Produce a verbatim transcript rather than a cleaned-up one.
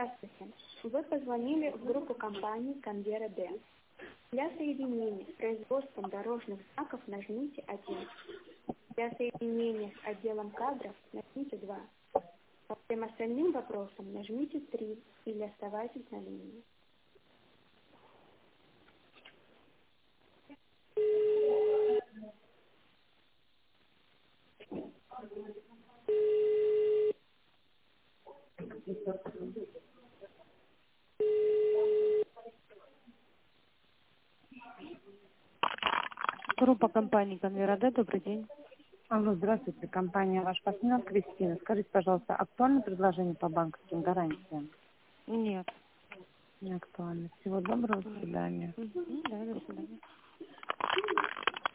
Здравствуйте. Вы позвонили в группу компании «Конвера Д». Для соединения с производством дорожных знаков нажмите один. Для соединения с отделом кадров нажмите два. По всем остальным вопросам нажмите три или оставайтесь на линии. Группа компании «Конвера Д». Добрый день. Алло, здравствуйте, компания «Ваш партнер» Кристина. Скажите, пожалуйста, актуально предложение по банковским гарантиям? Нет. Не актуально. Всего доброго, до свидания. Мгм, да, до свидания.